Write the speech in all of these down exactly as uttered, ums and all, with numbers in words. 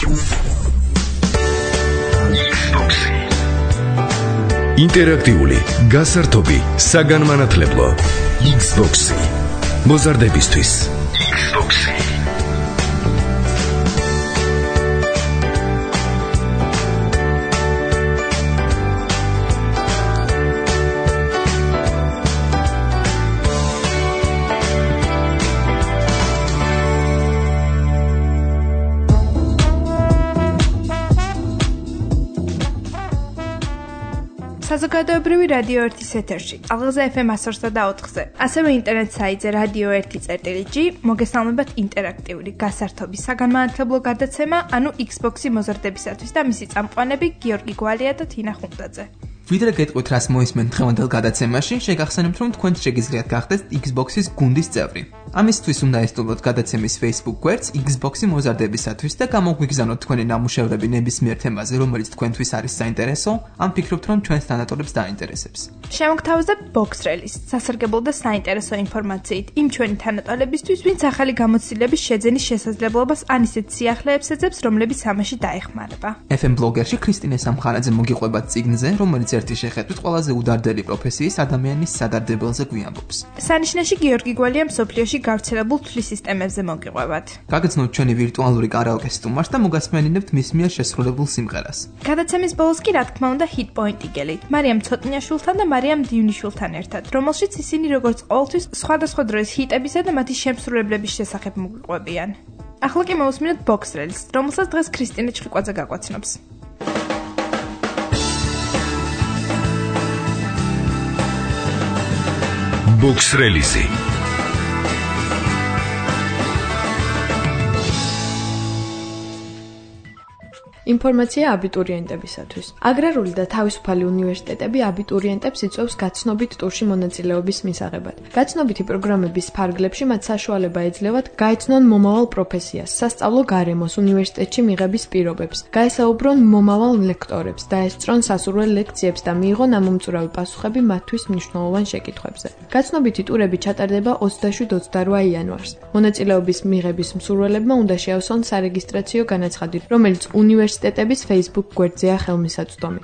ინტერაქტიული, გასართობი, საგანმანათლებლო Xbox-ი. მოზარდებისთვის Xbox-ი. საზოგადოებრივი რადიო ერთის ეთერში, ალღაზე ეფ ემ one oh four ზე, ასევე ინტერნეტ საიტზე რადიო one dot g, მოგესალმებათ ინტერაქტიული, გასართობი, საგანმანათლებლო გადაცემა, ანუ Xbox-ი მოზარდებისათვის და მისი წამყვანები გიორგი გვალია და თინა ხუნტაძე. ვიდრე გეტყვით რას მოისმენთ დღევანდელ გადაცემაში, შეგახსენებთ, რომ თქვენ შეგიძლიათ გახდეთ Xbox-ის გუნდის წევრი. ამისთვის უნდა ესწავლოთ გადაცემის Facebook გვერდს Xbox-ი მოზარდებისათვის და გამოგვიგზავნოთ თქვენი ნამუშევრები ნებისმიერ თემაზე, რომელიც თქვენთვის არის საინტერესო, ან ფიქრობთ, რომ ჩვენს თანატოლებს დაინტერესებს. შემოგთავაზებთ Box-Release, სასარგებლო და საინტერესო ინფორმაციით იმ ჩვენი თანატოლებისთვის, ვინც ახალი გამოცდილების შეძენის შესაძლებლობას ან ისეთ სიახლეებს ეძებს, რომლებიც ამაში დაეხმარება. ეფ ემ ბლოგერში ქრისტინე სამხარაძე მოგიყვება წიგნზე, რომელიც ერთი შეხედვით ყველაზე udardeli პროფესიის ადამიანის სადარდებელზე გვიამბობს. სანიშნაში გიორგი გვალია მსოფლიოში გავრცელებულ თვლის სისტემებზე მოგიყვებათ. გაგრძნოთ ჩვენი ვირტუალური კარაოკე სტუმარს და მოგასმენინებთ მის მიერ შესრულებულ სიმღერას. გადაცემის ბოლოს კი რა თქმა უნდა hit point-ი გელით. მარიამ ცოტნიაშვილთან და მარიამ დივნიშვილთან ერთად, რომელშიც ისინი როგორც ყოველთვის სხვადასხვა დროის ჰიტებისა და მათი შემსრულებლების შესახებ მოგიყვებიან. ახლა კი მოვუსმინოთ Box-Release, რომელსაც დღეს ქრისტინე ჩხიკვაძე გაგვაცნობს. Box-Release. ინფორმაცია აბიტურიენტებისათვის. აგრარული და თავისუფალი უნივერსიტეტები აბიტურიენტებს იწვევს გაცნობით ტურში მონაწილეობის მისაღებად. გაცნობითი პროგრამების ფარგლებში მათ საშუალება ეძლევათ გაეცნონ მომავალ პროფესიას, სასწავლო გარემოს, უნივერსიტეტში მიღების პირობებს, გაესაუბრონ მომავალ ლექტორებს, დაესწრონ სასურველ ლექციებს და მიიღონ ამომწურავი პასუხები მათთვის მნიშვნელოვან შეკითხვებზე. გაცნობითი ტურები ჩატარდება ოცდაშვიდ ოცდარვა იანვარს. მონაწილეობის მიღების მსურველებმა უნდა შეავსონ სარეგისტრაციო განაცხადი, რომელიც უნივერსიტეტში უნივერსიტეტების Facebook გვერდზეა ხელმისაწვდომი.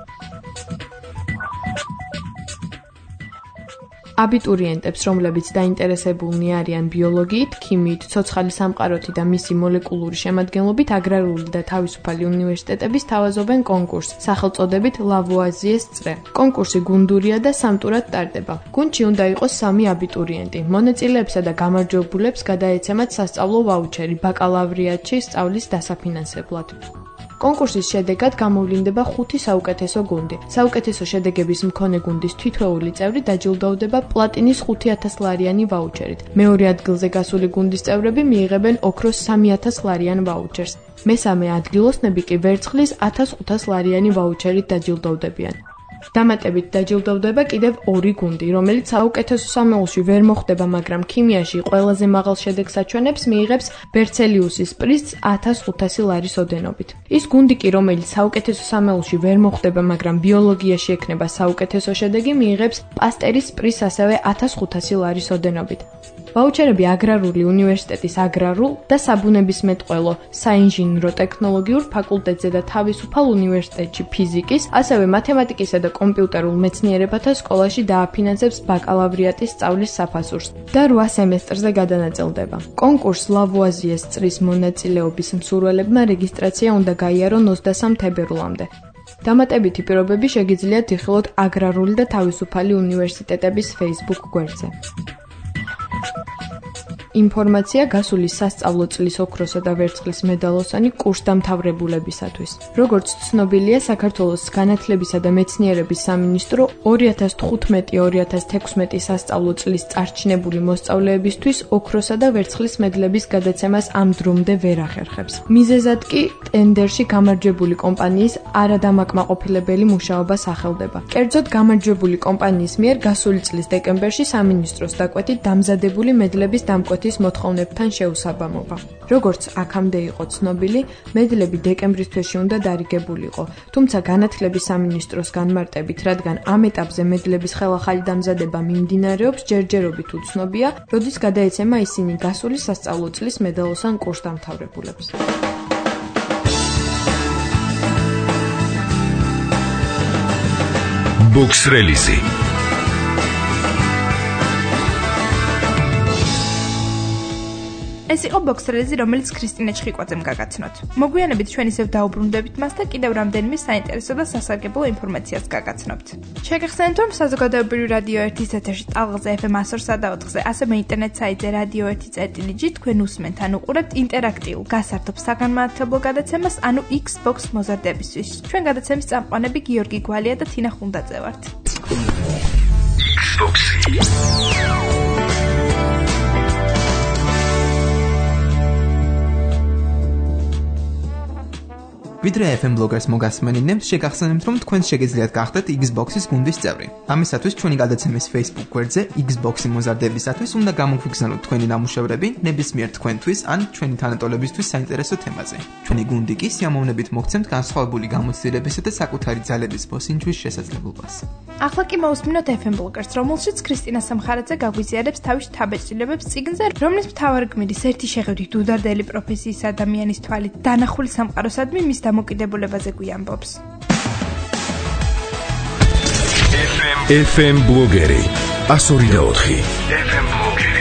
აბიტურიენტებს, რომლებიც დაინტერესებულნი არიან ბიოლოგიით, ქიმიით, ცოცხალი სამყაროთი და მისი მოლეკულური შემადგენლობით, აგრარული და თავისუფალი უნივერსიტეტების თავაზობენ კონკურსს, სახელწოდებით ლავუაზიეს წრე. კონკურსი გუნდურია და სამტურად ტარდება. გუნდში უნდა იყოს სამი აბიტურიენტი. მონაწილეებსა და გამარჯვებულებს გადაეცემათ სასწავლო ვაუჩერი ბაკალავრიატში სწავლის დასაფინანსებლად. კონკურსის შედეგად გამოვლინდება ხუთი საუკეთესო გუნდი. საუკეთესო შედეგების მქონე გუნდის თითოეული წევრი დაჯილდოვდება პლატინის ხუთი ათას ლარიანი ვაუჩერით. მეორე ადგილზე გასული გუნდის წევრები მიიღებენ ოქროს სამი ათას ლარიან ვაუჩერს. მესამე ადგილოსნები კი ვერცხლის ათას ხუთას ლარიანი ვაუჩერით დაჯილდოვდებიან. დამატებით დაჯილდოვდება კიდევ ორი გუნდი, რომელიც საუკეთესო სამეულში ვერ მოხვდება, მაგრამ ქიმიაში ყველაზე მაღალ შედეგს აჩვენებს, მიიღებს ბერცელიუსის პრიზს ათას ხუთასი ლარის ოდენობით. ის გუნდი კი, რომელიც საუკეთესო სამეულში ვერ მოხვდება, მაგრამ ბიოლოგიაში ექნება საუკეთესო შედეგი, მიიღებს პასტერის პრიზს ასევე ათას ხუთასი ლარის ოდენობით. ვაუჩერები აგრარული უნივერსიტეტის აგრარულ და საბუნებისმეტყველო, საინჟინრო ტექნოლოგიურ ფაკულტეტზე და თავისუფალ უნივერსიტეტში ფიზიკის, ასევე მათემატიკისა და კომპიუტერულ მეცნიერებათა სკოლაში დააფინანსებს ბაკალავრიატის სწავლის საფასურს და რვა სემესტრზე გადანაწილდება. კონკურს ლავუაზიეს წრის მონაწილეობის მსურველებმა რეგისტრაცია უნდა გაიარონ ოცდასამ თებერვლამდე. დამატებითი პირობები შეგიძლიათ იხილოთ აგრარული და თავისუფალი უნივერსიტეტების Facebook გვერდზე. ინფორმაცია გასული სასწავლო წლის ოქროსა და ვერცხლის მედალოსანი კურსდამთავრებულებისათვის. როგორც ცნობილია, საქართველოს განათლებისა და მეცნიერების სამინისტრო ორი ათას თხუთმეტი ორი ათას თექვსმეტი სასწავლო წლის წარჩინებული მოსწავლეებისთვის ოქროსა და ვერცხლის მედლების გადაცემას ამ დრომდე ვერ ახერხებს. მიზეზად კი ტენდერში გამარჯვებული კომპანიის არადამაკმაყოფილებელი მუშაობა სახელდება. კერძოდ, გამარჯვებული კომპანიის მიერ გასული წლის დეკემბერში სამინისტროს დაკვეთით დამზადებული მედლების დამკვეთის მოთხოვნებთან შეუსაბამობა. როგორც აქამდე იყო ცნობილი, მედლები დეკემბრის თვეში უნდა დარიგებულიყო, თუმცა განათლების სამინისტროს განმარტებით, რადგან ამ ეტაპზე მედლების ხელახალი დამზადება მიმდინარეობს, ჯერჯერობით უცნობია, როდის გადაეცემა ისინი გასული სასწავლო წლის მედალოსან კურსდამთავრებულებს. Box Release. ეს იყო Box Release, რომელიც ქრისტინე ჩხიკვაძემ გაგაცნოთ. მოგვიანებით ჩვენ ისევ დაუბრუნდებით მას და კიდევ რამდენიმე საინტერესო და სასარგებლო ინფორმაციას გაგაცნობთ. შეგახსენებთ, რომ საზოგადოებრივი რადიო ერთის ეთერში ტალღაზე ეფ ემ one oh three და ოთხზე, ასევე ინტერნეტ საიტზე radio one dot g თქვენ უსმენთ ან უყურებთ ინტერაქტიულ გასართობ საგანმანათლებლო გადაცემას, ანუ Xbox მოზარდებისთვის. ჩვენ გადაცემის წამყვანები გიორგი გვალია და თინა ხუნდაძე ვართ. Xbox. ვიდრე ეფ ემ ბლოგერს მოგასმენინებთ, შეგახსენებთ, რომ თქვენ შეგიძლიათ გახდეთ Xbox-ის გუნდის წევრი. ამისათვის ჩვენი გადაცემის Facebook გვერდზე Xbox-ი მოზარდებისათვის უნდა გამოგვიგზავნოთ თქვენი ნამუშევრები ნებისმიერ თქვენთვის ან ჩვენი თანატოლებისთვის საინტერესო თემაზე. ჩვენი გუნდი კი სიამოვნებით მოგცემთ განსხვავებული გამოცდილებისა და საკუთარი ძალების მოსინჯვის შესაძლებლობას. ახლა კი მოусმინოთ ეფ ემ ბლოგერს, რომელშიც ქრისტინა სამხარაძე გაგვიზიარებს თავის შთაბეჭდილებებს წიგნზე, რომლის მთავარი გმირის ერთი შეხედვით უდარდელი პროფესიის ადამიანის თვალით დანახული სამყაროსადმი მის დამოკიდებულებაზე გვიამბობს. ეფ ემ ბლოგერი one oh three და four. ეფ ემ ბლოგერი.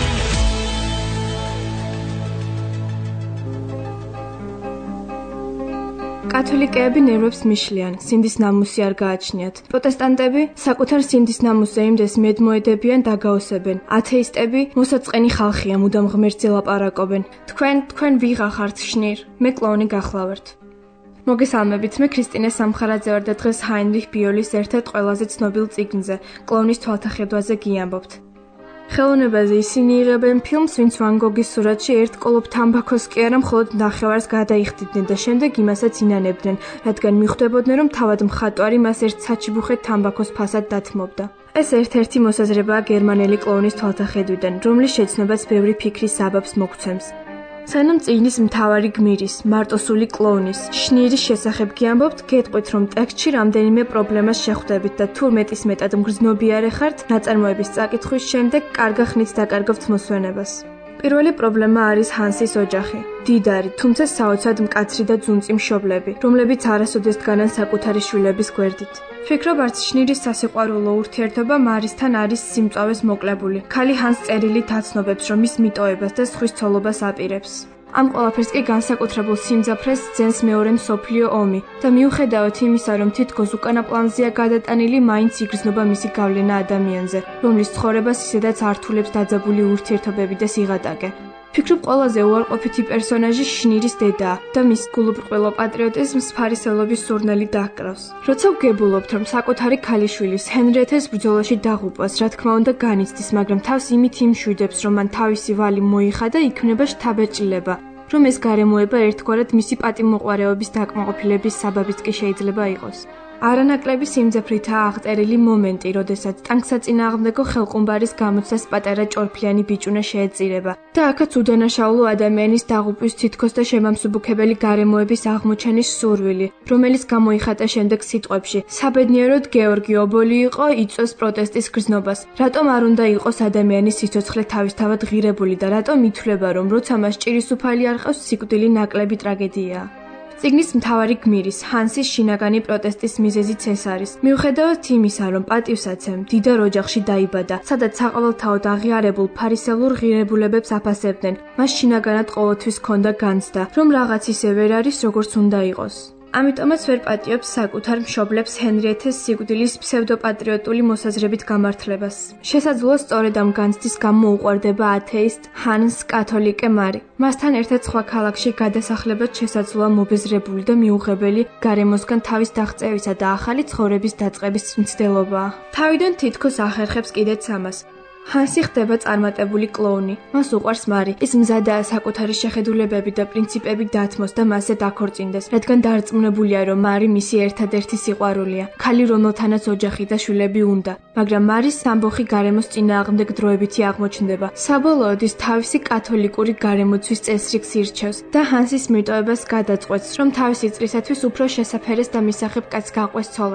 კათოლიკეები ნერვებს მიშლიან, სინდის ნამუსი არ გააჩნიათ. პროტესტანტები საკუთარ სინდის ნამუსზე იმდეს მედმოედებიან და გაოსებენ. ათეისტები მოსაწყენი ხალხია, მუდამ ღმერთზე ლაპარაკობენ. თქვენ, თქვენ ვიღა ხართ შნիր, მე კლოუნი გახლავართ. მოგესალმებით, მე ქრისტინე სამხარაძე ვარ და დღეს ჰაინრიხ ბიოლის ერთ-ერთ ყველაზე ცნობილ წიგნზე, კლოუნის თვალთახედვაზე გიამბობთ. ხელოვნებაზე ისინი იღებენ ფილმს, ვინც ვან გოგის სურათში ერთ კოლოფ თამბაქოს კი არა, მხოლოდ ნახევარს გადაიხდიდნენ და შემდეგ იმასაც ინანებდნენ, რადგან მიხვდებოდნენ, რომ თავად მხატვარი მას ერთ საჩიბუხეთ თამბაქოს ფასად დათმობდა. ეს ერთ-ერთი მოსაზრებაა გერმანელი კლოუნის თვალთახედვიდან, რომლის შეცნობას ბევრი ფიქრის საბაბს მოგცემს. სანამ წიგნის მთავარი გმირის, მარტოსული კლოუნის, შნირის შესახებ გიამბობთ, გეტყვით, რომ ტექსტში რამდენიმე პრობლემას შეხვდებით და თუ მეტის მეტად მგრძნობიარე ხართ, ნაწარმოების წაკითხვის შემდეგ კარგა ხნით დაკარგავთ მოსვენებას. პირველი პრობლემა არის ჰანსის ოჯახი. დიდარი, თუმცა საოცრად მკაცრი და ძუნწი მშობლები, რომლებიც არასოდეს დგანან საკუთარი შვილების გვერდით. ფიქრობ, არც შნირის სასიყვარულო ურთიერთობა მარისთან არის სიმწავეს მოკლებული. ქალი ჰანს წერილით აცნობებს, რომ ის მიტოებას და სხვის ცოლობას აპირებს. ამ ყველაფერს კი განსაკუთრებულ სიმძაფრეს ძენს მეორე მსოფლიო ომი და მიუხედავად იმისა, რომ თითქოს უკანა პლანზეა გადატანილი, მაინც იგრძნობა მისი გავლენა ადამიანზე, რომლის ცხოვრებას ისედაც ართულებს დაძაბული ურთიერთობები და სიღატაკე. ფიქრობ, ყველაზე უარყოფითი პერსონაჟი შნირის დედაა და მის გულუბრყვილო პატრიოტიზმს ფარისევლობის სურნელი დაჰკრავს. როცა ვგებულობთ, რომ საკუთარი ქალიშვილის ჰენრიეთეს ბრძოლაში დაღუპვას, რა თქმა უნდა განიცდის, მაგრამ თავს იმით იმშვიდებს, რომ მან თავისი ვალი მოიხადა, იქმნება შთაბეჭდილება, რომ ეს გარემოება ერთგვარად მისი პატიმოყვარეობის დაკმაყოფილების საბაბიც კი შეიძლება იყოს. არანაკლები სიმძაფრითაა აღწერილი მომენტი, როდესაც ტანკსაწინააღმდეგო ხელყუმბარის გამოცდას პატარა ჭორფლიანი ბიჭუნა შეეწირება და აქაც უდანაშაულო ადამიანის დაღუპვის თითქოს და შემამსუბუქებელი გარემოების აღმოჩენის სურვილი, რომელიც გამოიხატა შემდეგ სიტყვებში. საბედნიეროდ გეორგი ობოლი იყო, იწვევს პროტესტის გრძნობას. რატომ არ უნდა იყოს ადამიანის სიცოცხლე თავისთავად ღირებული და რატომ ითვლება, რომ როცა მას ჭირისუფალი არ ყავს, სიკვდილი ნაკლები ტრაგედიაა. წიგნის მთავარი გმირის, ჰანსის შინაგანი პროტესტის მიზეზიც ეს არის. მიუხედავად იმისა, რომ პატივსაცემ დიდარ ოჯახში დაიბადა, სადაც საყოველთაოდ აღიარებულ ფარისევლურ ღირებულებებს აფასებდნენ, მას შინაგანად ყოველთვის ჰქონდა განცდა, რომ რაღაც ისე ვერ არის, როგორც უნდა იყოს. ამიტომაც ვერ პატიობს საკუთარ მშობლებს ჰენრიეთეს სიკვდილის ფსევდოპატრიოტული მოსაზრებით გამართლებას. შესაძლოა სწორედ ამ განცდის გამო უყვარდება ათეისტ ჰანს კათოლიკე მარი. მასთან ერთად სხვა ქალაქში გადასახლებაც შესაძლოა მობეზრებული და მიუღებელი გარემოსგან თავის დაღწევისა და ახალი ცხოვრების დაწყების მცდელობაა. თავიდან თითქოს ახერხებს კიდეც ამას. ჰანსი ხდება წარმატებული კლოუნი. მას უყვარს მარი. ის მზადაა საკუთარი შეხედულებები და პრინციპები დათმოს და მასზე დაქორწინდეს, რადგან დარწმუნებულია, რომ მარი მისი ერთადერთი სიყვარულია. ქალი, რომელთანაც ოჯახი და შვილები უნდა, მაგრამ მარის სამბოხი გარემოს წინააღმდეგ დროებითი აღმოჩნდება. საბოლოოდ ის თავისი კათოლიკური გარემოცვის წესრიგს ირჩევს და ჰანსის მიტოვებას გადაწყვეტს, რომ თავისი წრისათვის უფრო შესაფერეს და მისაღებ კაცს გაყვეს ცოლად.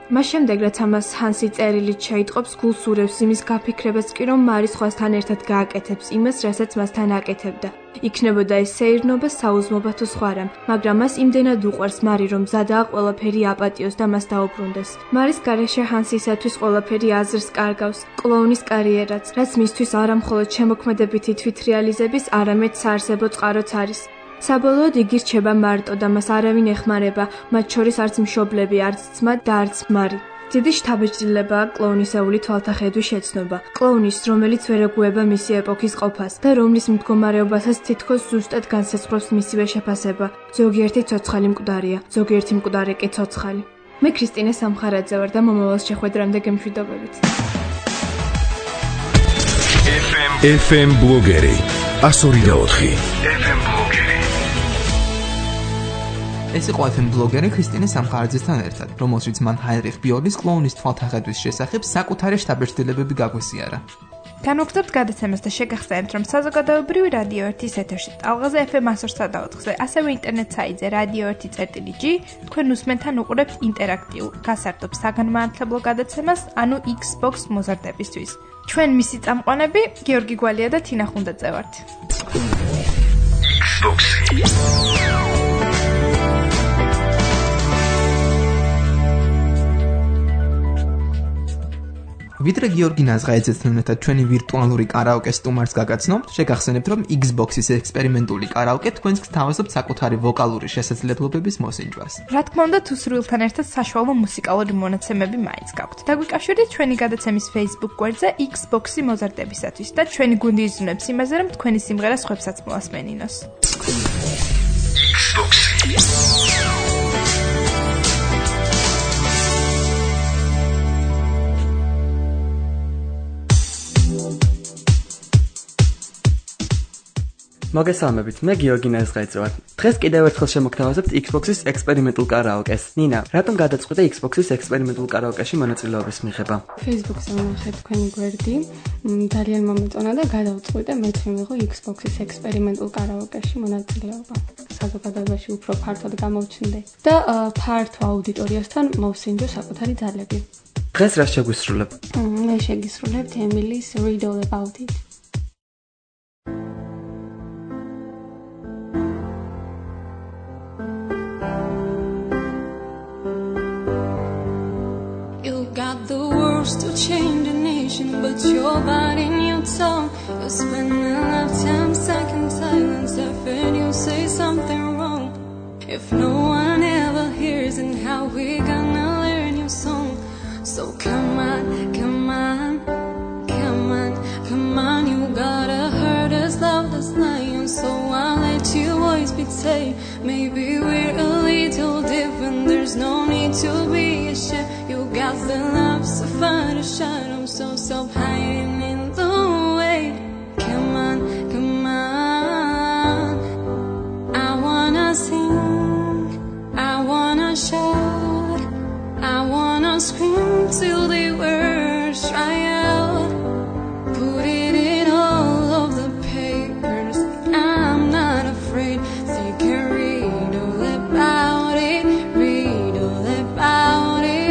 მას შემდეგ რაც ამას ჰანსი წერილით შეიტყობს, გულს ურევს იმის გაფიქრებას კი, რომ მარი სხვასთან ერთად გააკეთებს იმას, რასაც მასთან აკეთებდა. იქნებოდა ეს სეირნობა, საუზმობა თუ სხვა რამ, მაგრამ მას იმდენად უყვარს მარი, რომ მზადაა ყველაფერი აპატიოს და მას დაუბრუნდეს. მარის გარეშე ჰანსისათვის ყველაფერი აზრს კარგავს, კლოუნის კარიერაც, რაც მისთვის არა მხოლოდ შემოქმედებითი თვითრეალიზების, არამედ საარსებო წყაროც არის. საბოლოოდ იგი რჩება მარტო და მას არავინ ეხმარება, მათ შორის არც მშობლები, არც ძმა და არც მარი. დიდი შთაბეჭდილებაა კლოუნისეული თვალთახედვის შეცნობა. კლოუნის, რომელიც ვერ ეგუება მისი ეპოქის ყოფას და რომლის მდგომარეობასაც თითქოს ზუსტად განსაზღვრავს მისივე შეფასება. ზოგიერთი ცოცხალი მკვდარია, ზოგიერთი მკვდარი კი ცოცხალი. მე ქრისტინე სამხარაძე ვარ და მომავალ შეხვედრამდე გემშვიდობებით. ეფ ემ ბლოგერი one oh four ეფ ემ ბლოგერი. ეს იყო ეფ ემ ბლოგერი ქრისტინე სამხარაძესთან ერთად, რომელშიც მან ჰაინრიხ ბიორნის კლოუნის თვალთახედვის შესახებ საკუთარი შთაბეჭდილებები გაგვესიარა. განვაგრძობთ გადაცემას და შეგახსენებთ, რომ საზოგადოებრივი რადიო ერთის ეთერში ტალღაზე ეფ ემ one oh four ოთხზე, ასევე ინტერნეტ საიტზე radio one dot g თქვენ უსმენთან უყურებთ ინტერაქტიულ გასართობ საგანმანათლებლო გადაცემას, ანუ Xbox მოზარდებისთვის. ჩვენ მისი წამყვანები გიორგი გვალია და თინა ხუნდაძე ვართ. Xbox. ვიდრე გიორგი ნაზღაეძესთან ერთად ჩვენი ვირტუალური კარაოკეს სტუმარს გაგაცნობთ, შეგახსენებთ, რომ Xbox-ის ექსპერიმენტული კარაოკე თქვენს გთავაზობთ საკუთარი ვოკალური შესაძლებლობების მოსინჯვას. რა თქმა უნდა, თუ სრულთან ერთად საშუალო მუსიკალური მონაცემები მაინც გაქვთ. დაგვიკავშირდით ჩვენი გადაცემის Facebook გვერდზე Xbox-ი მოზარდებისათვის და ჩვენი გუნდი იზრუნებს იმაზე, რომ თქვენი სიმღერა სხვებსაც მოასმენინოს. Xbox. მოგესალმებით, მე გიორგი ნაზღაეძე ვარ. დღეს კიდევ ერთხელ შემოგთავაზებთ Xbox-ის ექსპერიმენტულ კარაოკეს. ნინა, რატომ გადაწყვიტე Xbox-ის ექსპერიმენტულ კარაოკეში მონაწილეობის მიღება? Facebook-ზე ვნახე თქვენი გვერდი, ძალიან მომეწონა და გადავწყვიტე მეც მივიღო Xbox-ის ექსპერიმენტულ კარაოკეში მონაწილეობა. საზოგადოებაში უფრო ფართოდ გამოვჩნდე და ფართო აუდიტორიასთან მოვსინჯო საკუთარი ძალები. დღეს რა შეგვისრულებ? მე შეგისრულებთ Emily's Read All About It. To change a nation, but you're biting your tongue. You spend a lifetime stuck in silence. I heard you say something wrong. If no one ever hears, and how we gonna learn your song? So come on, come on, come on, come on. You gotta hurt us, love us, lion. So I'll let your voice be safe. Maybe we're a little different. There's no need to be ashamed. You got the love so far to shine. I'm so stop hiding in the way. Come on, come on. I wanna sing, I wanna shout, I wanna scream till the words dry out. Put it in all of the papers. I'm not afraid. They can read all about it, read all about it.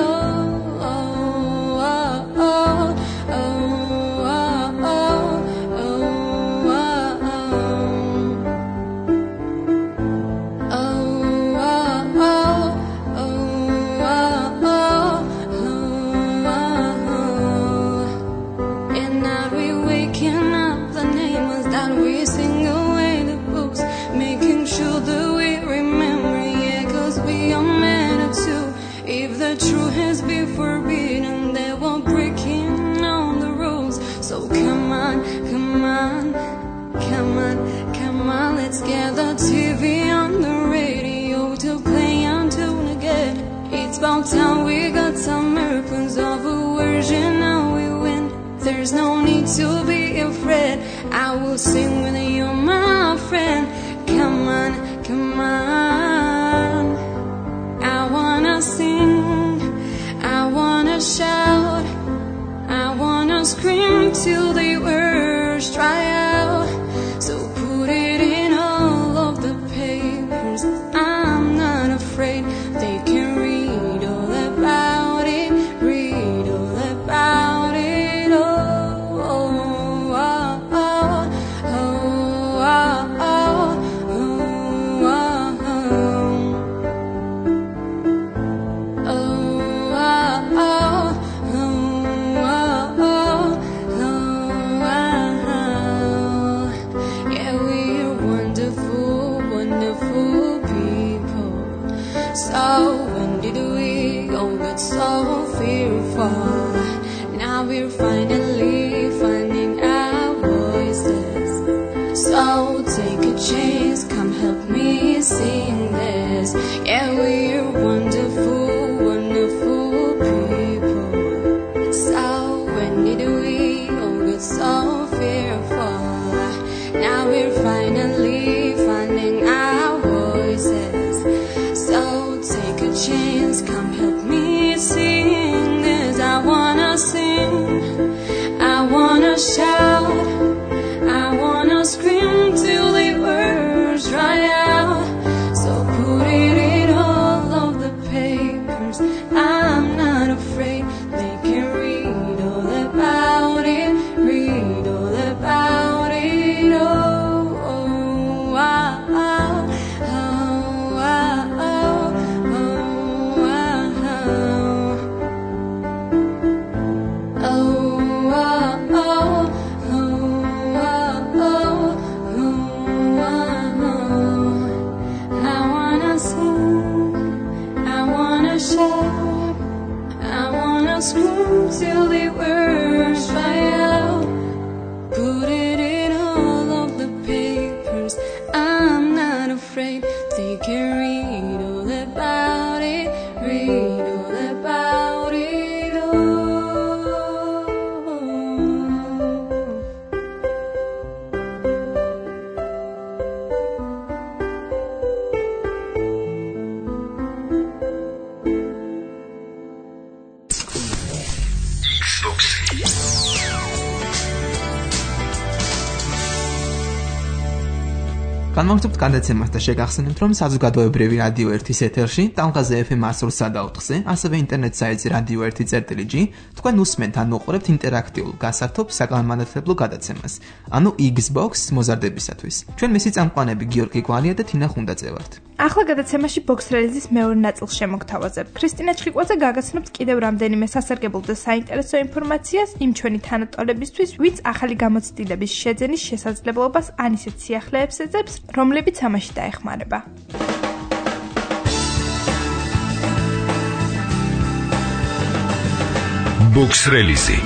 About time we got some miracles of a version, now we win. There's no need to be afraid. I will sing with you, my friend. Come on, come on. I wanna sing, I wanna shout, I wanna scream till the words dry out. So put it in all of the papers. I'm not afraid. They can read all about So when did we all get so fearful? Now we're finally finding our voices. So take a chance, come help me sing this. Yeah, we're wonderful, wonderful people. So when did we all get so fearful? Now we're finally finding our voices. So take a chance, come help me sing this. I wanna sing, I wanna shout, I wanna scream till the words dry out. So put it in all of the papers. I'm not afraid, they can read all about it, read all about it. Oh, oh, ah, ah, oh, ah, oh, oh, ah, oh. Oh, ah, oh, oh, ah, oh, oh, ah, oh. I wanna sing, I wanna shout, I wanna scream till the words dry out. Put it in all of the papers. I'm not afraid, they can read all about it, read all about it. Oh. განმოგწევთ გადაცემას და შეგახსენებთ, რომ საზოგადოებრივი რადიო ერთის ეთერში, ტალღაზე ეფ ემ one oh three ოთხზე, ასევე ინტერნეტ საიტზე რადიო one dot g, თქვენ უსმენთ ან მოყურებთ ინტერაქტიულ, გასართობ, საგანმანათლებლო გადაცემას, ანუ Xbox მოზარდებისათვის. ჩვენ მისი წამყვანები გიორგი გვალია და თინა ხუნდაძე ვართ. ახლა გადაცემაში Box Release-ის მეორე ნაწილს შემოგთავაზებ. ქრისტინა ჩხიკვაძე გაგაცნობთ კიდევ რამდენიმე სასარგებლო და საინტერესო ინფორმაციას იმ ჩვენი თანატოლებისთვის, ვინც ახალი გამოცდილების შეძენის შესაძლებლობას ან ისეთ სიახლეებს ეძებს, რომლებიც ამაში დაეხმარება. Box Release.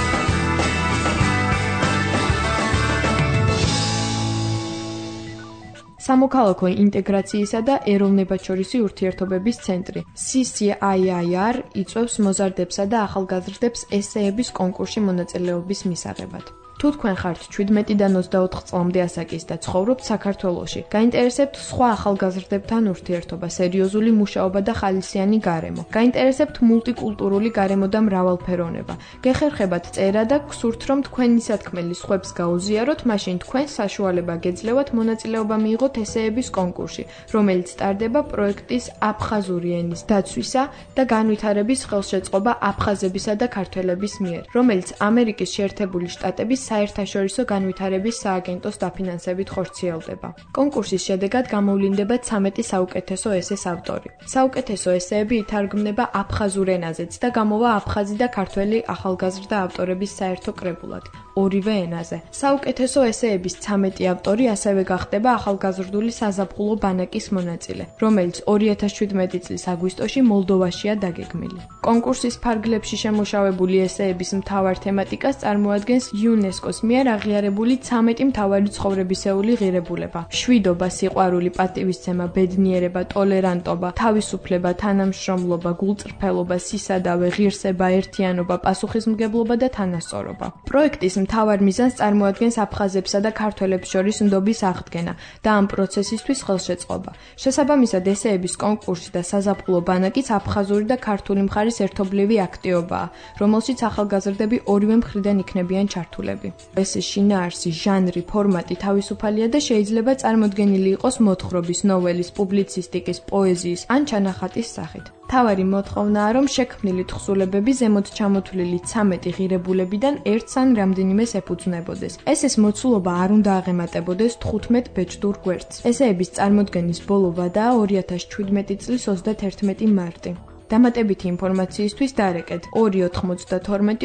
სამოქალაქო ინტეგრაციისა და ეროვნებათშორისი ურთიერთობების ცენტრი C C I I R იწვევს მოზარდებსა და ახალგაზრდებს ესეების კონკურსში მონაწილეობის მისაღებად. თუ თქვენ ხართ seventeen-დან twenty-four წლამდე ასაკის და ცხოვრობთ საქართველოში, გაინტერესებთ სხვა ახალგაზრდებთან ურთიერთობა, სერიოზული მუშაობა და ხალისიანი გარემო. გაინტერესებთ მულტიკულტურული გარემო და მრავალფეროვნება. გეხერხებათ წერა და გსურთ, რომ თქვენი სათქმელი სხვებს გაუზიაროთ, მაშინ თქვენ საშუალება გეძლევათ მონაწილეობა მიიღოთ ესეების კონკურსში, რომელიც ტარდება პროექტის აფხაზური ენის დაცვისა და განვითარების ხელშეწყობა აფხაზებისა და ქართველების მიერ, რომელიც ამერიკის შეერთებული შტატების საერთაშორისო განვითარების სააგენტოს დაფინანსებით ხორციელდება. კონკურსის შედეგად გამოვლინდება ცამეტი საუკეთესო ესეს ავტორი. საუკეთესო ესეები ითარგმნება აფხაზურ ენაზეც და გამოვა აფხაზი და ქართველი ახალგაზრდა ავტორების საერთო კრებულად, ორივე ენაზე. საუკეთესო ესეების ცამეტი ავტორი ასევე გახდება ახალგაზრდული საზაფხულო ბანაკის მონაწილე, რომელიც two thousand seventeen წლის აგვისტოში მოლდოვაშია დაგეგმილი. კონკურსის ფარგლებში შემუშავებული ესეების მთავარ თემატიკას წარმოადგენს იუნესკოს მიერ აღიარებული ცამეტი მთავარი ცხოვრებისეული ღირებულება: შვიდობა, სიყვარული, პატივისცემა, ბედნიერება, ტოლერანტობა, თავისუფლება, თანამშრომლობა, გულწრფელობა, სისადავე, ღირსება, ერთიანობა, პასუხისმგებლობა და თანასწორობა. პროექტის მთავარ მიზანს წარმოადგენს აფხაზებსა და ქართველებს შორის ნდობის აღდგენა და ამ პროცესისთვის ხელშეწყობა. შესაბამისად, ესეების კონკურსი და საზაფხულო ბანაკიც აფხაზური და ქართული მხარის ერთობლივი აქტივობაა, რომელშიც ახალგაზრდები ორივე მხრიდან იქნებიან ჩართულები. ესეს შინაარსი, ჟანრი, ფორმატი თავისუფალია და შეიძლება წარმოდგენილი იყოს მოთხრობის, ნოველის, პუბლიცისტიკის, პოეზიის ან ჩანახატის სახით. თავარი მოთხოვნაა, რომ შექმნილი თხზულებები ზემოთ ჩამოთვლილი ცამეტი ღირებულებიდან ერთს ან რამდენიმეს ეფუძნებოდეს. ესეს მოცულობა არ უნდა აღემატებოდეს თხუთმეტ ბეჭდურ გვერდს. ესეების წარმოდგენის ბოლო ვადაა two thousand seventeen წლის twenty-one მარტი. დამატებითი ინფორმაციისთვის დარეკეთ two ninety-two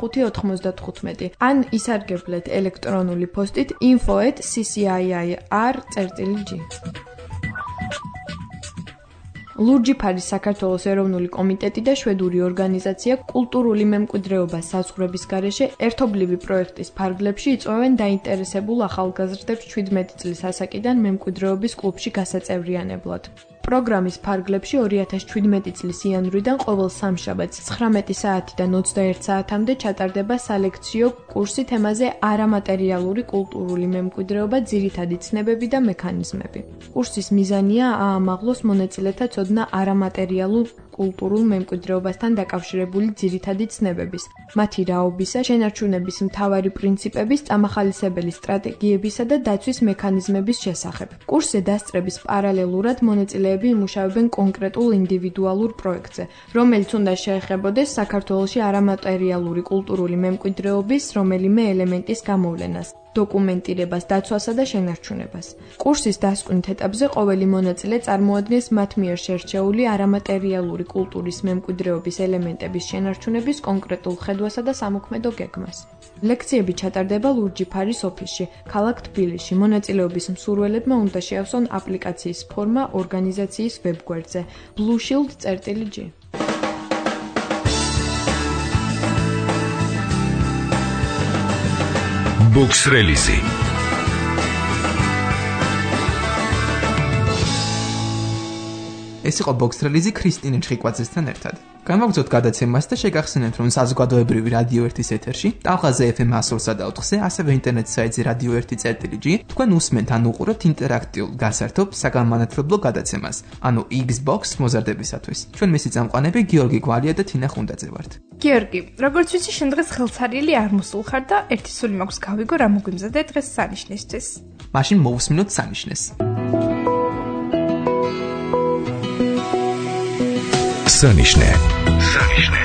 twenty-five ninety-five ან ისარგებლეთ ელექტრონული პოსტით info at c c i i r dot g. ლურჯი ფარის საქართველოს ეროვნული კომიტეტი და შვედური ორგანიზაცია კულტურული მემკვიდრეობა საზღვრების გარეშე ერთობლივი პროექტის ფარგლებში იწვევენ დაინტერესებულ ახალგაზრდებს შვიდმეტი წლის ასაკიდან მემკვიდრეობის კლუბში გასაწევრიანებლად. პროგრამის ფარგლებში ორი ათას შვიდმეტი წლის იანვრიდან ყოველ სამშაბათს ცხრამეტი საათიდან ოცდაერთ საათამდე ჩატარდება სალექციო კურსი თემაზე არამატერიალური კულტურული მემკვიდრეობა, ძირითადი ცნებები და მექანიზმები. კურსის მიზანია აამაღლოს მონაწილეთა ცოდნა არამატერიალურ კულტურულ მემკვიდრეობასთან დაკავშირებული ძირითადი ცნებების, მათი რაობისა, შენარჩუნების მთავარი პრინციპების, წამახალისებელი სტრატეგიებისა და დაცვის მექანიზმების შესახებ. კურსზე დასწრების პარალელურად მონაწილეები იმუშავებენ კონკრეტულ ინდივიდუალურ პროექტზე, რომელიც უნდა შეეხებოდეს საქართველოში არამატერიალური კულტურული მემკვიდრეობის რომელიმე ელემენტის გამოვლენას, დოკუმენტირებას, დაცვასა და შენარჩუნებას. კურსის დასკვნით ეტაპზე ყოველი მონაწილე წარმოადგენს მათ მიერ შერჩეული არამატერიალური კულტურის მემკვიდრეობის ელემენტების შენარჩუნების კონკრეტულ ხედვასა და სამოქმედო გეგმას. ლექციები ჩატარდება ლურჯი ფარის ოფისში, ქალაქ თბილისში. მონაწილეობის მსურველებმა უნდა შეავსონ აპლიკაციის ფორმა ორგანიზაციის ვებგვერდზე blueshield.g. Books Release. ეს იყო Box Release ქრისტინე ჩხიკვაძესთან ერთად. გამოგწოთ გადაცემას და შეგახსენებთ, რომ საზოგადოებრივი რადიო ერთის ეთერში, ტალღაზე ეფ ემ სто ოთხზე, ასევე ინტერნეტ საიტზე რადიო ერთი წერტილი ჯი, თქვენ უსმენთ ან უყურებთ ინტერაქტიულ გასართობ საგანმანათლებლო გადაცემას, ანუ Xbox მოზარდებისათვის. ჩვენ მისი წამყვანები გიორგი გვალია და თინა ხუნდაძე ვართ. გიორგი, როგორც ვიცი, შენ დღეს ხელცარიელი არ მოსულ ხარ და ერთი სული მაქვს გავიგო, რა მოგვიმზადე დღეს სანიშნისთვის. მაშინ მოვუსმინოთ სანიშნეს. სანიშნე. სანიშნე.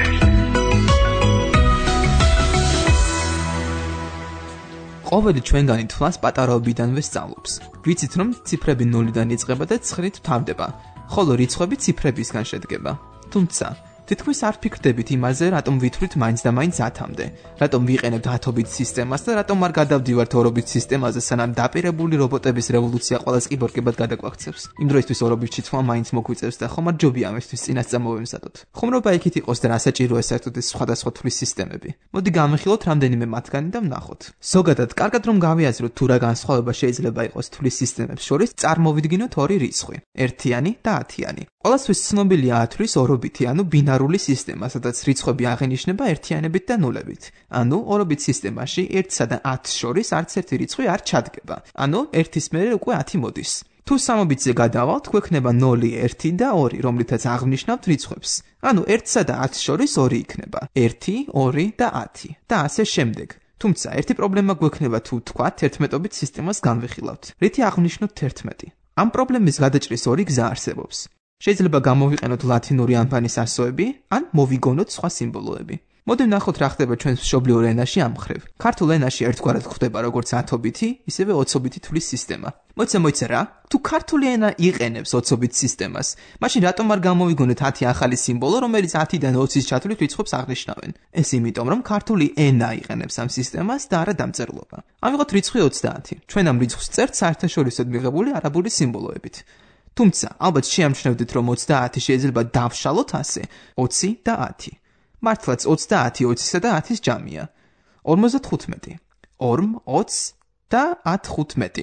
ყოველი ჩვენგანი თვლას პატარაობიდანვე სწავლობს. ვიცით, რომ ციფრები ნულიდან იწყება და ცხრით მთავრდება, ხოლო რიცხვები ციფრებისგან შედგება. თუმცა თითქმის არ ფიქრდებით იმაზე, რატომ ვითვლით მაინც და მაინც ათამდე, რატომ ვიყენებთ ათობით სისტემას და რატომ არ გადავდივართ ორობით სისტემაზე, სანამ დაპირებული რობოტების რევოლუცია ყველას კიბორგებად გადაგვაქცევს. იმ დროისთვის ორობით ჩითვა მაინც მოგვიწევს და ხომ არ ჯობია ამისთვის წინასწარ მოვემზადოთ. ხუმრობა იქით იყოს და რა საჭიროა საერთოდ ეს სხვადასხვა თვლის სისტემები. მოდი გამიხილოთ რამდენიმე მათგანი და ვნახოთ. ზოგადად, კარგად რომ გავიაზროთ თუ რა განსხვავება შეიძლება იყოს თვლის სისტემებს შორის, წარმოვიდგინოთ ორი რიცხვი, ერთიანი და ათიანი. ყველასთვის ცნობილია ათვლის ორობითი, ანუ ბინარული სისტემა, სადაც რიცხვები აღინიშნება ერთიანებით და ნულებით. ანუ ორობით სისტემაში ერთსა და ათს შორის არც ერთი რიცხვი არ ჩადგება. ანუ ერთის მერე უკვე ათი მოდის. თუ სამობიტზე გადავალთ, გვექნება ნული, ერთი და ორი, რომლითაც აღნიშნავთ რიცხვებს. ანუ ერთსა და ათს შორის ორი იქნება. ერთი, ორი და ათი და ასე შემდეგ. თუმცა ერთი პრობლემა გვექნება თუ თქვათ ერთმეტობით სისტემას განვიხილავთ. რითი აღნიშნოთ თერთმეტი? ამ პრობლემის გადაჭრის ორი გზა არსებობს. შეიძლება გამოვიყენოთ ლათინური ანბანის ასოები, ან მოვიგონოთ სხვა სიმბოლოები. მოდი ვნახოთ რა ხდება ჩვენს მშობლიურ ენაში ამ მხრივ. ქართულ ენაში ერთგვარად ხდება როგორც ათობითი, ისევე ოცობითი თვლის სისტემა. მოიცა მოიცა რა? თუ ქართული ენა იყენებს ოცობით სისტემას, მაშინ რატომ არ გამოვიგონეთ ათი ახალი სიმბოლო, რომელიც ათიდან ოცის ჩათვლით რიცხვებს აღნიშნავენ? ეს იმიტომ, რომ ქართული ენა იყენებს ამ სისტემას და არა დამწერლობა. ამიღოთ რიცხვი ოცდაათი. ჩვენ ამ რიცხვს წერთ საერთაშორისოდ მიღებული არაბული სიმბოლოებით. თუმცა, ალბათ შეამჩნევდით, რომ ოცდაათი შეიძლება დავშალოთ ასე, ოცი და ათი. მართლაც ოცდაათი ოცისა და ათის ჯამია. ორმოცდათხუთმეტი. ორმ, ოც და ათხუთმეტი.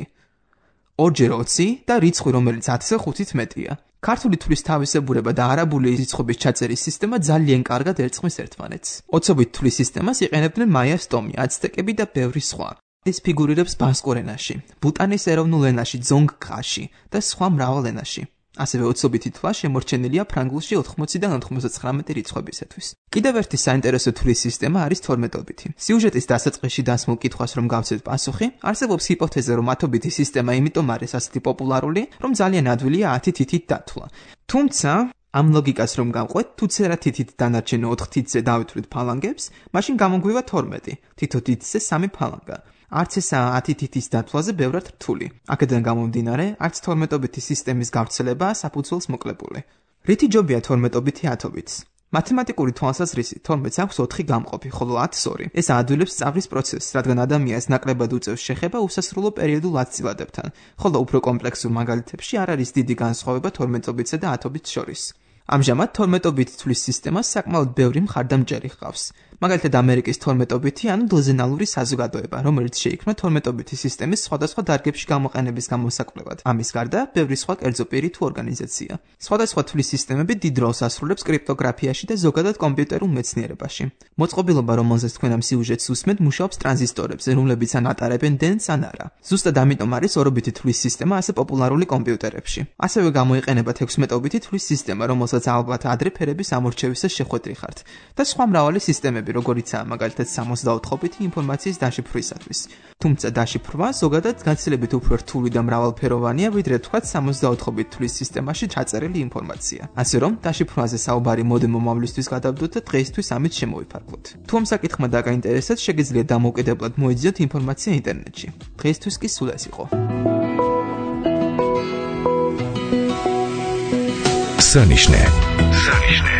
ორჯერ ოცი და რიცხვი, რომელიც ათზე ხუთით მეტია. ქართული თვლის თავისებურება და არაბული რიცხვების ჩაწერის სისტემა ძალიან კარგად ერწყმის ერთმანეთს. ოცობით თვლის სისტემას იყენებდნენ მაიას ტომი, აცტეკები და ბევრი სხვა. ეს ფიგურირებს ბასკურ ენაში, ბუტანის ეროვნულ ენაში, ძონგ-ყაში და სხვა მრავალ ენაში. ასევე ოცობითი თვლა შემორჩენილია ფრანგულში ოთხმოციდან ოთხმოცდათხრამეტი რიცხვებისათვის. კიდევ ერთი საინტერესო თვლის სისტემა არის თორმეტობითი. სიუჟეტის დასაწყისში დასმულ კითხვას რომ გავცეთ პასუხი, არსებობს ჰიპოთეზა, რომ ათობითი სისტემა იმიტომ არის ასეთი პოპულარული, რომ ძალიან ადვილია ათი თითით დათვლა. თუმცა ამ ლოგიკას რომ გავყვეთ, თუ წერა თითით დანარჩენ ოთხ თითზე დავითვლით ფალანგებს, მაშინ გამოგვივა თორმეტი. თითო თითზე სამი ფალანგა. არც ესა ათი თითის დათვლაზე ბევრად რთული. აქედან გამომდინარე, არც თორმეტობითი სისტემის გავრცელება საფუძველს მოკლებული. რითი ჯობია თორმეტობითი ათობითს? მათემატიკური თვალსაზრისით თორმეტს აქვს ოთხი გამყოფი, ხოლო ათს ორი. ეს აადვილებს სწავლის პროცესს, რადგან ადამიანს ნაკლებად უწევს შეხება უსასრულო პერიოდულ ათწილადებთან, ხოლო უფრო კომპლექსურ მაგალითებში არ არის დიდი განსხვავება თორმეტობითსა და ათობით შორის. ამჟამად თორმეტობით თვლის სისტემას საკმაოდ ბევრი მხარდამჭერი ჰყავს. მაგალითად ამერიკის თორმეტობითი ან დოზენალური საზოგადოება, რომელიც შეიქმნა თორმეტობითი სისტემის სხვადასხვა დარგებში გამოყენების გამოსაკვლევად. ამის გარდა, ბევრი სხვა კერძო პირი თუ ორგანიზაცია. სხვადასხვა თვლის სისტემები დიდ როლს ასრულებს კრიპტოგრაფიაში და ზოგადად კომპიუტერულ მეცნიერებაში. მოწყობილობა, რომელზეც თქვენ ამ სიუჟეტს უსმენთ, მუშაობს ტრანზისტორებზე, რომლებიც ან ატარებენ დენს ან არა. ზუსტად ამიტომ არის ორობითი თვლის სისტემა ასე პოპულარული კომპიუტერებში. ასევე გამოიყენება თექვსმეტობითი თვლის სისტემა, რომელსაც ალბათ ადრე ფერების ამორჩევისას შეხვედრი ხართ და სხვა მრავალი სისტემები, როგორიცაა მაგალითად სამოცდაოთხობითი ინფორმაციის დაშიფვრისათვის. თუმცა დაშიფრვა ზოგადად გაცილებით უფრო რთული და მრავალფეროვანია, ვიდრე თქვათ სამოცდაოთხობით თვლის სისტემაში ჩაწერილი ინფორმაცია. ასე რომ, დაშიფრვაზე საუბარი მოდე მომავლისთვის გადავდოთ და დღეისთვის ამით შემოვიფარგლოთ. თუ ამ საკითხმა დაგაინტერესებთ, შეგიძლიათ დამოუკიდებლად მოიძიოთ ინფორმაცია ინტერნეტში. დღეისთვის კი სულ ეს იყო. სანიშნე. სანიშნე.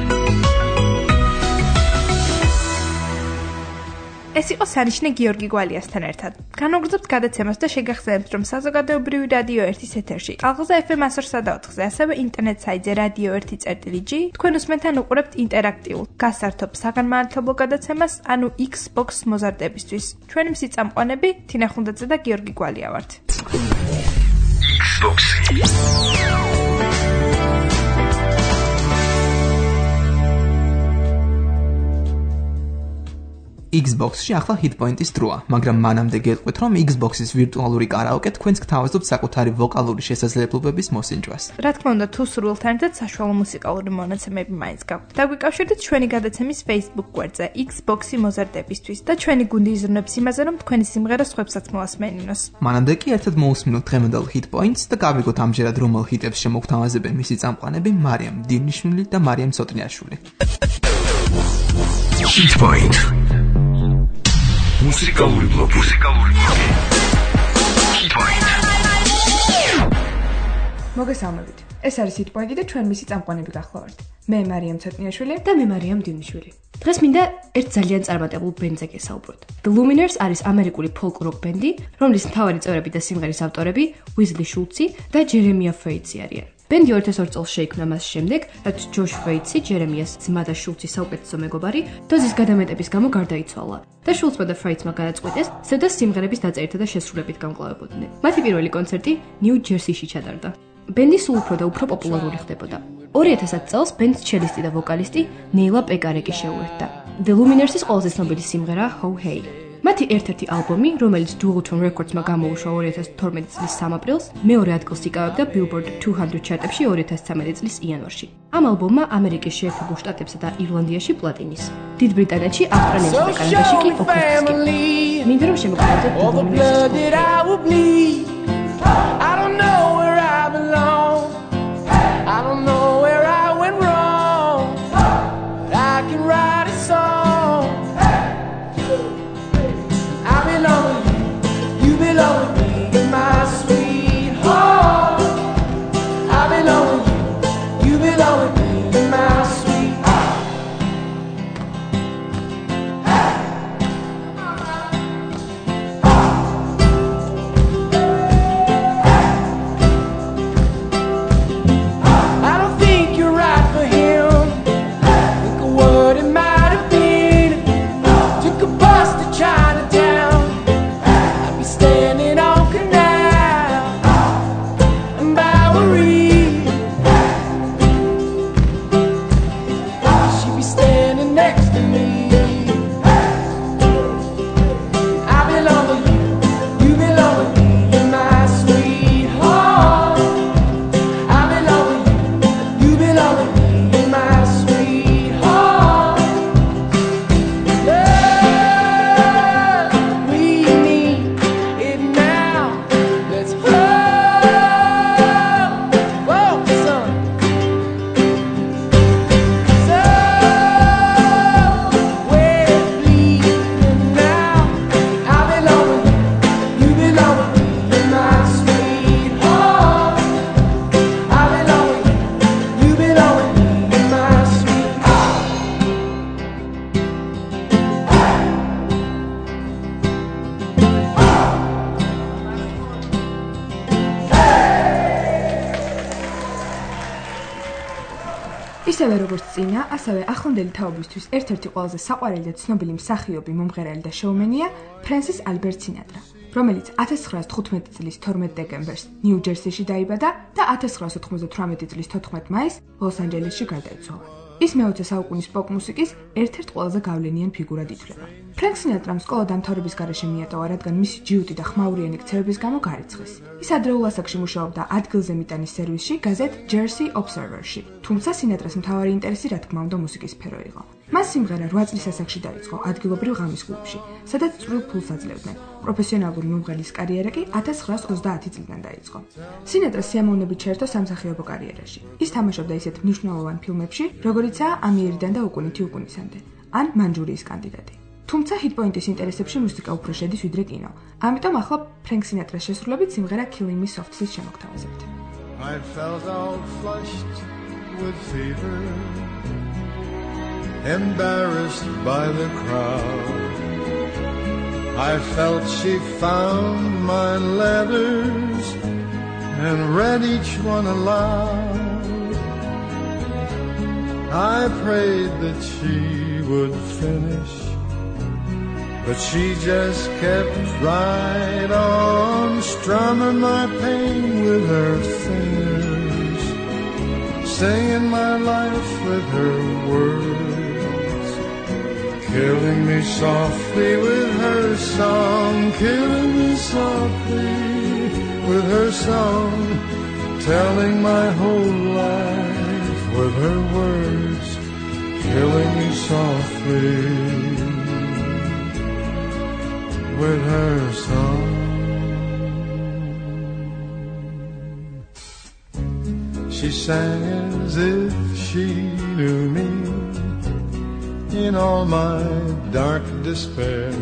ეს იყო სანიშნე გიორგი გვალიასთან ერთად. განვაგრძობთ გადაცემას და შეგახსენებთ, რომ საზოგადოებრივი რადიო ერთის ეთერში, ალღაზა ეფ ემ one oh four-ზე, ასევე ინტერნეტ საიტზე რადიო ერთი წერტილი ჯი, თქვენ უსმენთ ან უყურებთ ინტერაქტიულ, გასართობ საგანმანათლებლო გადაცემას, ანუ Xbox მოზარდებისთვის. ჩვენი მსიწამყვანები თინა ხუნდაძე და გიორგი გვალია ვართ. Xbox. Xbox-ში ახლა hit-point-ის დროა, მაგრამ მანამდე გეტყვით, რომ Xbox-ის ვირტუალური კარაოკე თქვენს გთავაზობთ საკუთარი ვოკალური შესაძლებლობების მოსინჯვას. რა თქმა უნდა, თუ სურვილთ ერთად საშუალო მუსიკალური მონაცემები მაინც გაქვთ. დაგვიკავშირდით ჩვენი გადაცემის Facebook გვერდზე Xbox-ი მოზარდებისთვის და ჩვენი გუნდი იზრუნებს იმაზე, რომ თქვენი სიმღერა სხვებსაც მოასმენინოს. მანამდე კი ერთად მოусმინოთ დღევანდელ hit-points და გავიგოთ ამჯერად რომელ ჰიტებს შემოგთავაზებენ მისი წამყვანები მარიამ დინიშვილი და მარიამ სოტნიაშვილი. Hit-point. მუსიკალური ბლოგი. მუსიკალური ბლოგი. Hit-point. მოგესალმებით. ეს არის Hit-point და ჩვენ მისი წამყვანები გახლავართ. მე მარიამ ცოტნიაშვილი და მე მარიამ დინიშვილი. დღეს მინდა ერთ ძალიან წარმატებულ ბენდზე გესაუბროთ. The Lumineers არის ამერიკული folk-rock ბენდი, რომლის მთავარი წევრები და სიმღერის ავტორები უიზლი შულცი და ჯერემია ფეიცი არიან. ბენდი two thousand two წელს შეიქმნა მას შემდეგ, რაც ჯოშ ფეიცი, ჯერემიას ძმა და შულცის საუკეთესო მეგობარი, დოზის გადამეტების გამო გარდაიცვალა და შულცმა და ფეიცმა გადაწყვიტეს, სევდას სიმღერების დაწერითა და შესრულებით გამკლავებოდნენ. მათი პირველი კონცერტი ნიუ-ჯერსიში ჩატარდა. ბენდი სულ უფრო და უფრო პოპულარული ხდებოდა. two thousand წელს ბენდს ჩელისტი და ვოკალისტი ნეილა პეკარეკი შეუერთდა. The Lumineers-ის ყველაზე ცნობილი სიმღერა Ho Hey. მათი ერთ-ერთი ალბომი, რომელიც Dualtone Records-მა გამოუშვა two thousand twelve წლის三აპრილს, მეორე ადგილს იკავებდა Billboard two hundred ჩარტებში two thousand thirteen წლის იანვარში. ამ ალბომმა ამერიკის შეერთებულ შტატებსა და ირლანდიაში პლატინის. დიდ ბრიტანეთში, ავსტრალიასა და კანადაში კი ოქროს. მინდა რომ შემოგთავაზოთ The Lumineers-ის. I don't know where I belong. I don't know where I went wrong. But I can write a song. I belong with you. You belong with me. You're my sweetheart. I belong with you. You belong with me. You're my sweetheart. I don't think you're right for him. Think of what it might have been. Took a bus to Chinatown. I'd be standing on Canal and Bowery. ისევე როგორც წინა, ასევე ახლანდელი თაობისთვის ერთ-ერთი ყველაზე საყვარელი და ცნობილი მსახიობი, მომღერალი და შოუმენია ფრენსის ალბერტ სინატრა, რომელიც ათას ცხრაას თხუთმეტი წლის თორმეტ დეკემბერს ნიუ-ჯერსიში დაიბადა და ათას ცხრაას ოთხმოცდათვრამეტი წლის თოთხმეტ მაისს ლოს-ანჯელესში გარდაიცვალა. ის მეოცე საუკუნის პოპ-მუსიკის ერთ-ერთ ყველაზე გავლენიან ფიგურად ითვლება. ფრენკ სინატრამ სკოლა დამთავრების გარეშე მიატოვა, რადგან მისი ჯიუტი და ხმაურიანი ქცევების გამო გარიცხეს. ის ადრეულ ასაკში მუშაობდა ადგილზე მიტანის სერვისში გაზეთ Jersey Observer-ში. თუმცა სინატრას მთავარი ინტერესი, რა თქმა უნდა, მუსიკის სფერო იყო. მას სიმღერა რვა წლის ასაკში დაიწყო ადგილობრივ ღამის კლუბში, სადაც წვრილ ფულს აძლევდნენ. პროფესიონალური მომღერლის კარიერა კი ათას ცხრაას ოცდაათი წლიდან დაიწყო. სინატრა სიამოვნებით ჩაერთო სამსახიობო კარიერაში. ის თამაშობდა ისეთ მნიშვნელოვან ფილმებში, როგორიცაა ამიერიდან და უკუნითი უკუნისამდე, ან მანჯურიის კანდიდატი. თუმცა ჰიტპოინტის ინტერესებში მუსიკა უფრო შედის ვიდრე კინო. ამიტომ ახლა ფრენკ სინატრას შესრულებით სიმღერა Killing Me Softly-ს შემოგთავაზებთ. I felt all flushed with fever, embarrassed by the crowd. I felt she found my letters and read each one aloud. I prayed that she would finish, but she just kept right on strumming my pain with her fingers, singing my life with her words, killing me softly with her song, killing me softly with her song, telling my whole life with her words, killing me softly with her song. She sang as if she knew me in all my dark despair,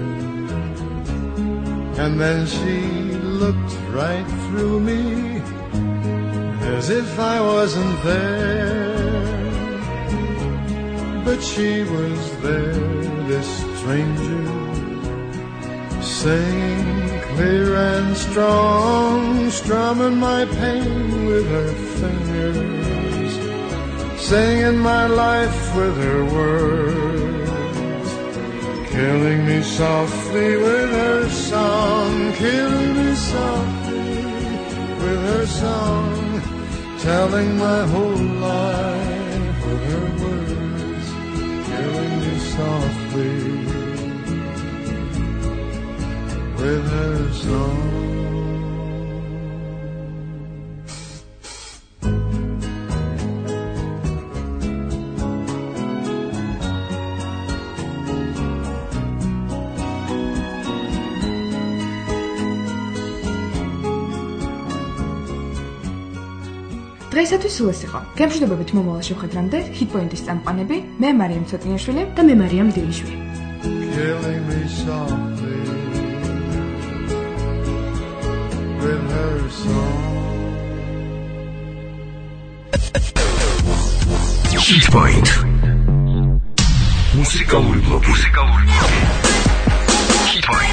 and then she looked right through me as if I wasn't there. But she was there, this stranger, singing clear and strong, strumming my pain with her fingers, singing my life with her words, killing me softly with her song, killing me softly with her song, telling my whole life with her words, killing me softly with her song. დღეისათვის სულ ეს იყო. გემშვიდობებით მომავალ შეხვედრამდე, ჰიტპოინტის წამყვანები, მე მარიამ ცოტინიაშვილი და მე მარიამ დილიშვილი. Killing me softly with her song. Hit-point. Მუსიკალური ბლოგი. მუსიკალური ბლოგი. Hit-point.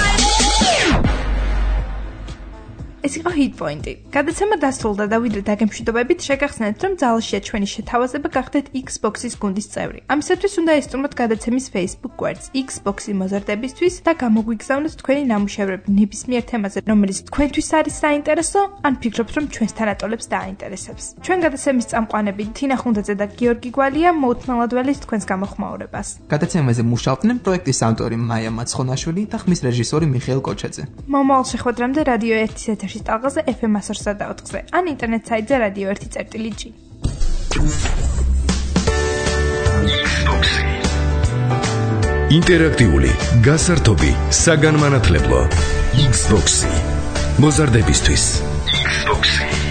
ეს იყო ჰიტპოინტი. გადაცემა დასრულდა და ვიდრე დაგემშვიდობებით, შეგახსენებთ, რომ ძალაშია ჩვენი შეთავაზება გახდეთ Xbox-ის გუნდის წევრი. ამისათვის უნდა ესწრებოთ გადაცემის Facebook გვერდს Xbox-ი მოზარდებისთვის და გამოგვიგზავნოთ თქვენი ნამუშევრები ნებისმიერ თემაზე, რომელიც თქვენთვის არის საინტერესო, ან ფიქრობთ, რომ ჩვენს თანატოლებს დააინტერესებს. ჩვენ გადაცემის წამყვანები თინა ხუნდაძე და გიორგი გვალია მოუთმელად ველის თქვენს გამოხმაურებას. გადაცემაზე მუშაობდნენ პროექტის ავტორი მაია მაცხონაშვილი და ხმის რეჟისორი მიხეილ კოჩაძე. მომავალ შეხვედრამდე რადიო ერთის ეთერში ტალღაზე ეფ ემ one oh eight ზე ან ინტერნეტ საიტზე რადიო one dot g. ინტერაქტიული, გასართობი, საგანმანათლებლო Xbox-ი. მოზარდებისთვის Xbox-ი.